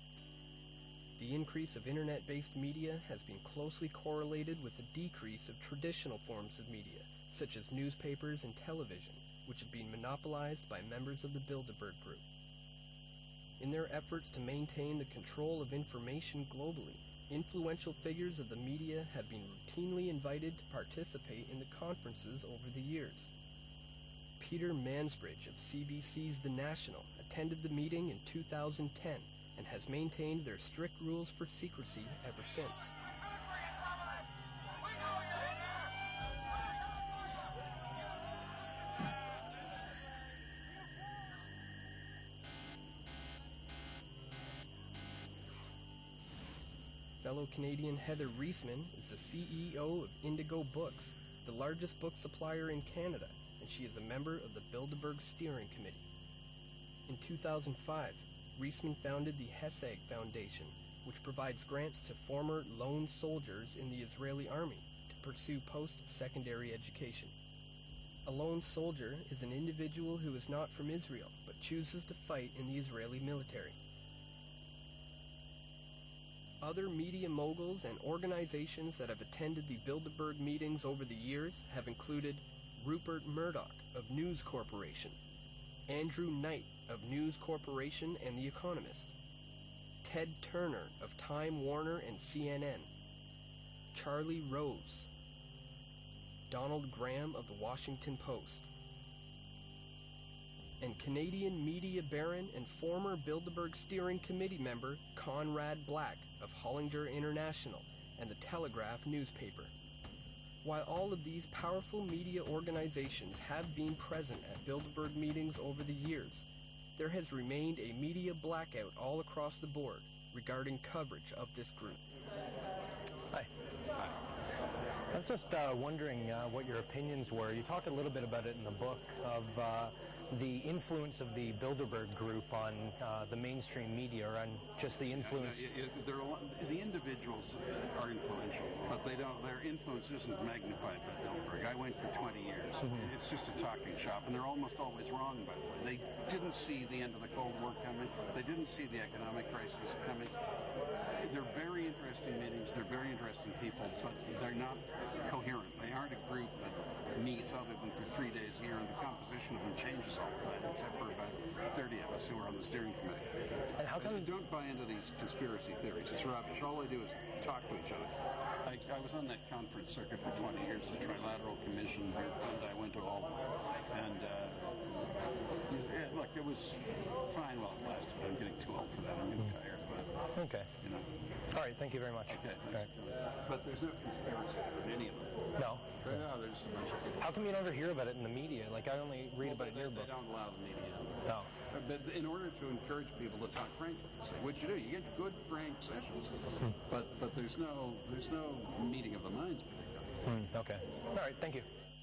The increase of internet-based media has been closely correlated with the decrease of traditional forms of media, such as newspapers and television, which have been monopolized by members of the Bilderberg Group. In their efforts to maintain the control of information globally, influential figures of the media have been routinely invited to participate in the conferences over the years. Peter Mansbridge of C B C's The National attended the meeting in two thousand ten and has maintained their strict rules for secrecy ever since. Fellow Canadian Heather Reisman is the C E O of Indigo Books, the largest book supplier in Canada, and she is a member of the Bilderberg Steering Committee. In two thousand five, Reisman founded the Hesag Foundation, which provides grants to former lone soldiers in the Israeli army to pursue post-secondary education. A lone soldier is an individual who is not from Israel, but chooses to fight in the Israeli military. Other media moguls and organizations that have attended the Bilderberg meetings over the years have included Rupert Murdoch of News Corporation, Andrew Knight of News Corporation and The Economist, Ted Turner of Time Warner and C N N, Charlie Rose, Donald Graham of The Washington Post, and Canadian media baron and former Bilderberg Steering Committee member Conrad Black of Hollinger International and the Telegraph newspaper. While all of these powerful media organizations have been present at Bilderberg meetings over the years, there has remained a media blackout all across the board regarding coverage of this group. Hi. Hi. I was just uh, wondering uh, what your opinions were. You talk a little bit about it in the book of uh, the influence of the Bilderberg Group on uh, the mainstream media, or on just the influence. Yeah, yeah, they're, the individuals are influential, but they don't. Their influence isn't magnified by Bilderberg. I went for twenty years. Mm-hmm. It's just a talking shop, and they're almost always wrong. By the way, they didn't see the end of the Cold War coming. They didn't see the economic crisis coming. They're very interesting meetings. They're very interesting people, but they're not coherent. They aren't a group that meets other than for three days a year, and the composition of them changes all the time, except for about thirty of us who are on the steering committee. And how come you don't buy into these conspiracy theories? It's rubbish. All they do is talk to each other. I, I was on that conference circuit for twenty years, the Trilateral Commission, and I went to all of them. And uh, yeah, look, it was fine while it lasted. I'm getting too old for that. I'm getting tired. But okay. You know. All right. Thank you very much. Okay. Thanks. Right. But there's no conspiracy in any of them. No. No, there's a bunch of people. How come you never hear about it in the media? Like, I only read well, about it in they, your book. They don't allow the media. No. but in order to encourage people to talk frankly, which you do, you get good frank sessions, but but there's no there's no meeting of the minds between them. Hmm, okay. All right. Thank you.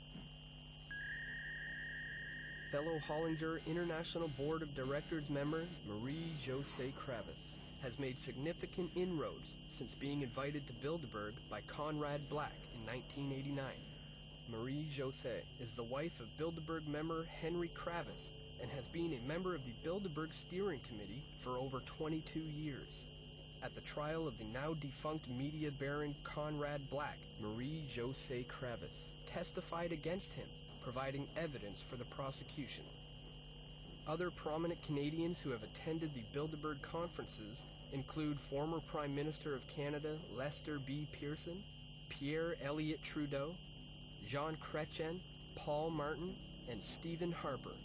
Fellow Hollinger International Board of Directors member Marie-Josée Kravis has made significant inroads since being invited to Bilderberg by Conrad Black in nineteen eighty-nine. Marie-Josée is the wife of Bilderberg member Henry Kravis and has been a member of the Bilderberg Steering Committee for over twenty-two years. At the trial of the now defunct media baron Conrad Black, Marie-Josée Kravis testified against him, providing evidence for the prosecution. Other prominent Canadians who have attended the Bilderberg conferences include former Prime Minister of Canada Lester B. Pearson, Pierre Elliott Trudeau, Jean Chrétien, Paul Martin, and Stephen Harper.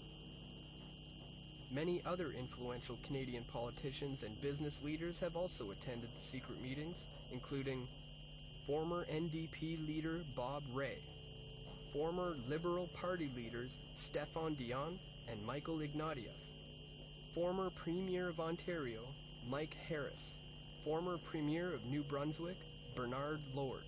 Many other influential Canadian politicians and business leaders have also attended the secret meetings, including former N D P leader Bob Rae, former Liberal Party leaders Stéphane Dion and Michael Ignatieff, former Premier of Ontario Mike Harris, former Premier of New Brunswick Bernard Lord,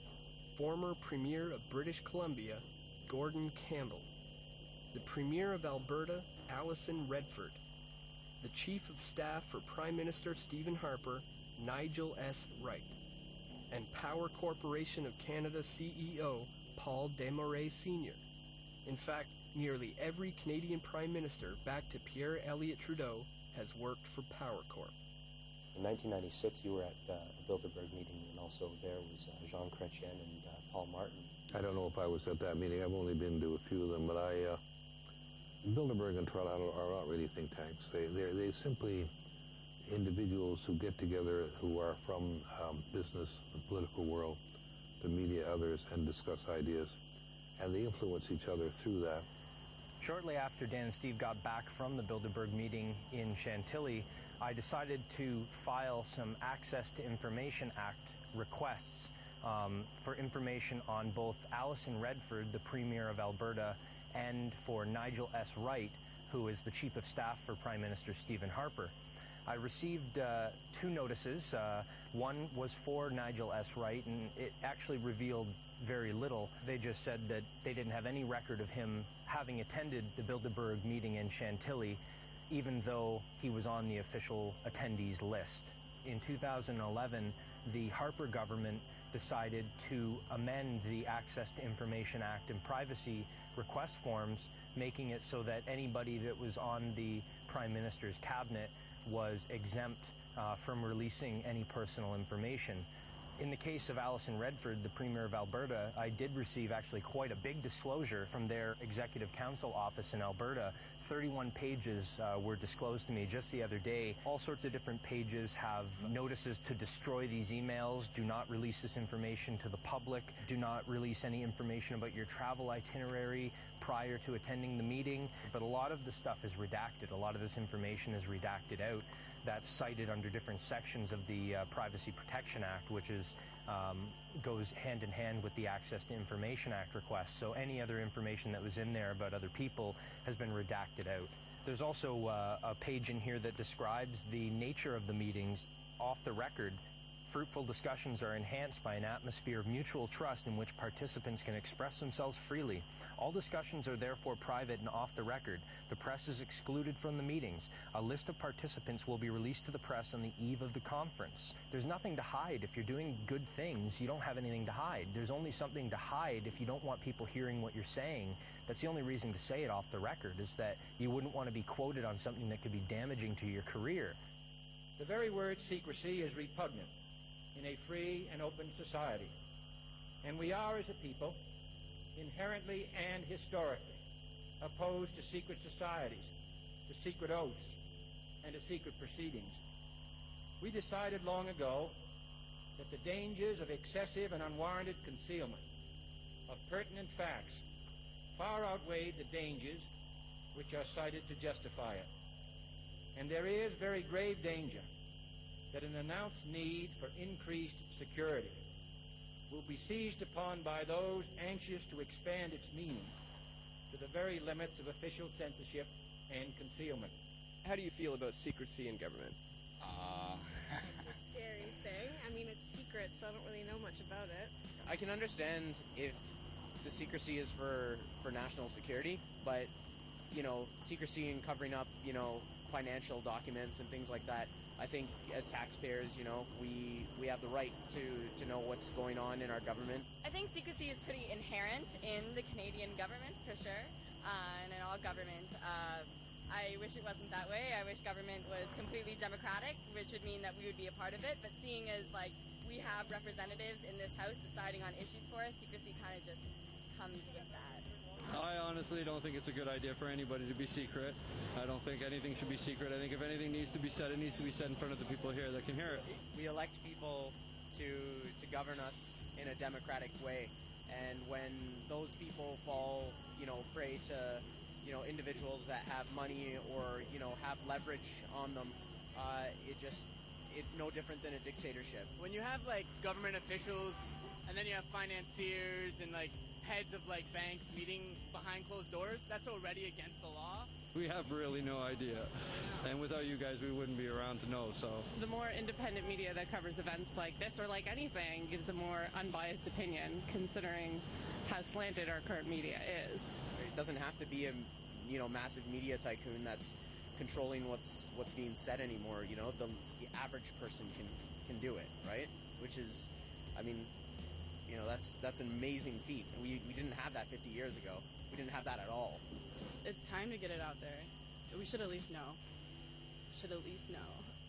former Premier of British Columbia Gordon Campbell, the Premier of Alberta Alison Redford, the Chief of Staff for Prime Minister Stephen Harper Nigel S. Wright, and Power Corporation of Canada C E O Paul Desmarais Senior In fact, nearly every Canadian Prime Minister back to Pierre Elliott Trudeau has worked for Power Corp. In nineteen ninety-six, you were at uh, the Bilderberg meeting, and also there was uh, Jean Chrétien and uh, Paul Martin. I don't know if I was at that meeting. I've only been to a few of them, but I, uh, Bilderberg and Tralala are not really think tanks. They, they're, they're simply individuals who get together who are from um, business, the political world, the media, others, and discuss ideas. And they influence each other through that. Shortly after Dan and Steve got back from the Bilderberg meeting in Chantilly, I decided to file some Access to Information Act requests um, for information on both Alison Redford, the Premier of Alberta, and for Nigel S. Wright, who is the Chief of Staff for Prime Minister Stephen Harper. I received uh, two notices. Uh, one was for Nigel S. Wright, and it actually revealed very little. They just said that they didn't have any record of him having attended the Bilderberg meeting in Chantilly, even though he was on the official attendees list. In two thousand eleven, the Harper government decided to amend the Access to Information Act and privacy request forms, making it so that anybody that was on the Prime Minister's cabinet was exempt uh, from releasing any personal information. In the case of Alison Redford, the Premier of Alberta, I did receive actually quite a big disclosure from their Executive Council office in Alberta. thirty-one pages uh, were disclosed to me just the other day. All sorts of different pages have notices to destroy these emails, do not release this information to the public, do not release any information about your travel itinerary prior to attending the meeting. But a lot of the stuff is redacted. A lot of this information is redacted out. That's cited under different sections of the uh, Privacy Protection Act, which is um, goes hand in hand with the Access to Information Act request. So any other information that was in there about other people has been redacted out. There's also uh, a page in here that describes the nature of the meetings off the record. Fruitful discussions are enhanced by an atmosphere of mutual trust in which participants can express themselves freely. All discussions are therefore private and off the record. The press is excluded from the meetings. A list of participants will be released to the press on the eve of the conference. There's nothing to hide. If you're doing good things, you don't have anything to hide. There's only something to hide if you don't want people hearing what you're saying. That's the only reason to say it off the record, is that you wouldn't want to be quoted on something that could be damaging to your career. The very word secrecy is repugnant in a free and open society. And we are, as a people, inherently and historically opposed to secret societies, to secret oaths, and to secret proceedings. We decided long ago that the dangers of excessive and unwarranted concealment of pertinent facts far outweighed the dangers which are cited to justify it. And there is very grave danger that an announced need for increased security will be seized upon by those anxious to expand its meaning to the very limits of official censorship and concealment. how do you feel about secrecy in government? Uh, scary thing. I mean, it's secret, so I don't really know much about it. I can understand if the secrecy is for, for national security, but, you know, secrecy and covering up, you know, financial documents and things like that, I think as taxpayers, you know, we we have the right to, to know what's going on in our government. I think secrecy is pretty inherent in the Canadian government, for sure, uh, and in all government. Uh, I wish it wasn't that way. I wish government was completely democratic, which would mean that we would be a part of it, but seeing as, like, we have representatives in this House deciding on issues for us, secrecy kind of just comes with that. I honestly don't think it's a good idea for anybody to be secret. I don't think anything should be secret. I think if anything needs to be said, it needs to be said in front of the people here that can hear it. We elect people to to govern us in a democratic way, and when those people fall, you know, prey to, you know, individuals that have money or, you know, have leverage on them, uh, it just, it's no different than a dictatorship. When you have, like, government officials, and then you have financiers and, like, heads of, like, banks meeting behind closed doors, that's already against the law. We have really no idea. And without you guys, we wouldn't be around to know, so. The more independent media that covers events like this, or like anything, gives a more unbiased opinion, considering how slanted our current media is. It doesn't have to be a, you know, massive media tycoon that's controlling what's what's being said anymore. You know, the, the average person can can do it, right? Which is, I mean, you know, that's that's an amazing feat. We we didn't have that fifty years ago. We didn't have that at all. It's time to get it out there. We should at least know. Should at least know.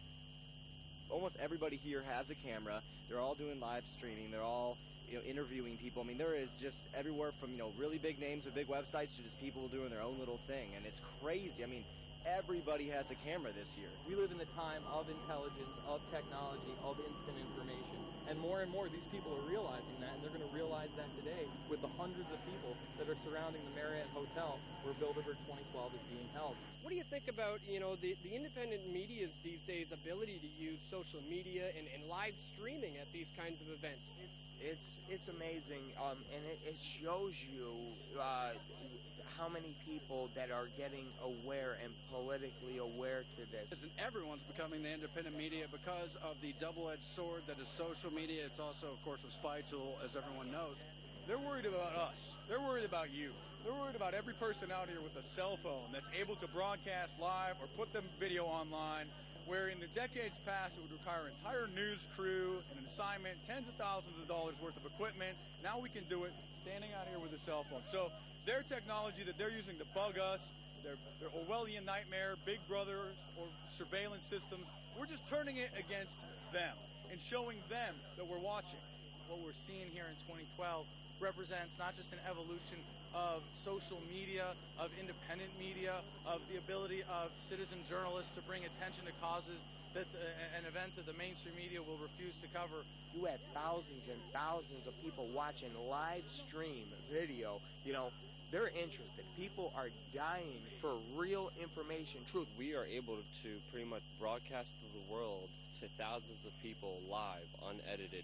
Almost everybody here has a camera. They're all doing live streaming. They're all, you know, interviewing people. I mean, there is just everywhere from, you know, really big names with big websites to just people doing their own little thing, and it's crazy. I mean, everybody has a camera this year. We live in the time of intelligence, of technology, of instant information. And more and more, these people are realizing that, and they're going to realize that today with the hundreds of people that are surrounding the Marriott Hotel where Bilderberg twenty twelve is being held. What do you think about, you know, the, the independent media's these days ability to use social media and, and live streaming at these kinds of events? It's it's it's amazing, um, and it, it shows you uh, how many people that are getting aware and politically aware to this. And everyone's becoming the independent media because of the double-edged sword that is social media. It's also, of course, a spy tool, as everyone knows. They're worried about us. They're worried about you. They're worried about every person out here with a cell phone that's able to broadcast live or put them video online, where in the decades past it would require an entire news crew and an assignment, tens of thousands of dollars worth of equipment. Now we can do it standing out here with a cell phone. So their technology that they're using to bug us, their, their Orwellian nightmare, Big Brothers or surveillance systems, we're just turning it against them and showing them that we're watching. What we're seeing here in twenty twelve represents not just an evolution of social media, of independent media, of the ability of citizen journalists to bring attention to causes that the, and events that the mainstream media will refuse to cover. You had thousands and thousands of people watching live stream video. You know, they're interested. People are dying for real information, truth. We are able to pretty much broadcast to the world to thousands of people live, unedited,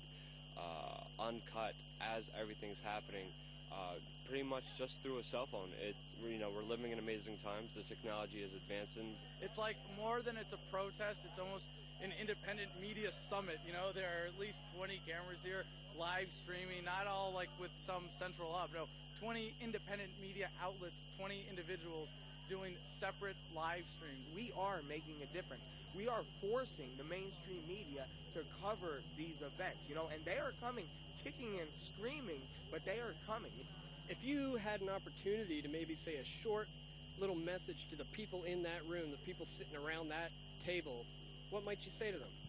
uh, uncut, as everything's happening, uh, pretty much just through a cell phone. It's, you know, we're living in amazing times. The technology is advancing. It's like more than it's a protest. It's almost an independent media summit. You know, there are at least twenty cameras here, live streaming, not all like with some central hub. No, twenty independent media outlets, twenty individuals doing separate live streams. We are making a difference. We are forcing the mainstream media to cover these events, you know, and they are coming, kicking and screaming, but they are coming. If you had an opportunity to maybe say a short little message to the people in that room, the people sitting around that table, what might you say to them?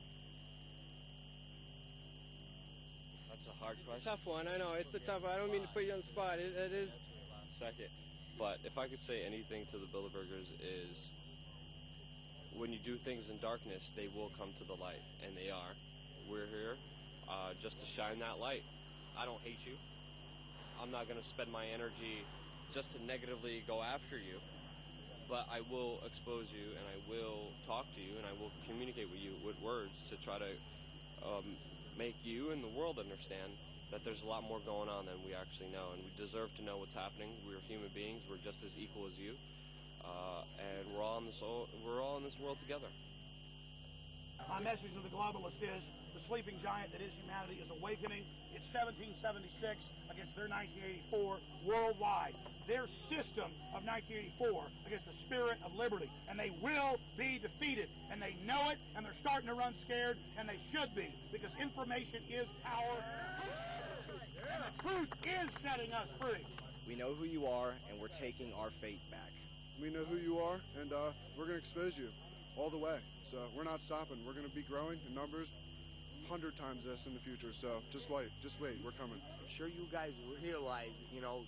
That's a hard question. Tough one, I know. It's a tough one. I don't mean to put you on the spot. It, it is. Second. But if I could say anything to the Bilderbergers is, when you do things in darkness, they will come to the light, and they are. We're here uh, just to shine that light. I don't hate you. I'm not going to spend my energy just to negatively go after you, but I will expose you, and I will talk to you, and I will communicate with you with words to try to um, make you and the world understand that there's a lot more going on than we actually know, and we deserve to know what's happening. We're human beings. We're just as equal as you. uh, and we're all in this o- we're all in this world together. My message to the globalist is the sleeping giant that is humanity is awakening. It's seventeen seventy-six against their nineteen eighty-four worldwide. Their system of nineteen eighty-four against the spirit of liberty. And they will be defeated. And they know it, and they're starting to run scared, and they should be, because information is power. And the truth is setting us free. We know who you are, and we're taking our fate back. We know who you are, and uh, we're going to expose you all the way. So we're not stopping. We're going to be growing in numbers hundred times this in the future. So just wait, just wait. We're coming. I'm sure you guys realize, you know,